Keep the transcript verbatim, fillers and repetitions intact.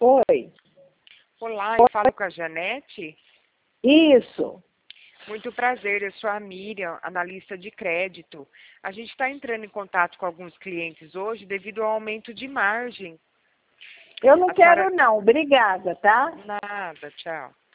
Oi. Olá, eu falo com a Janete. Isso. Muito prazer, eu sou a Miriam, analista de crédito. A gente está entrando em contato com alguns clientes hoje devido ao aumento de margem. Eu não A quero senhora... não, obrigada, tá? Nada, tchau.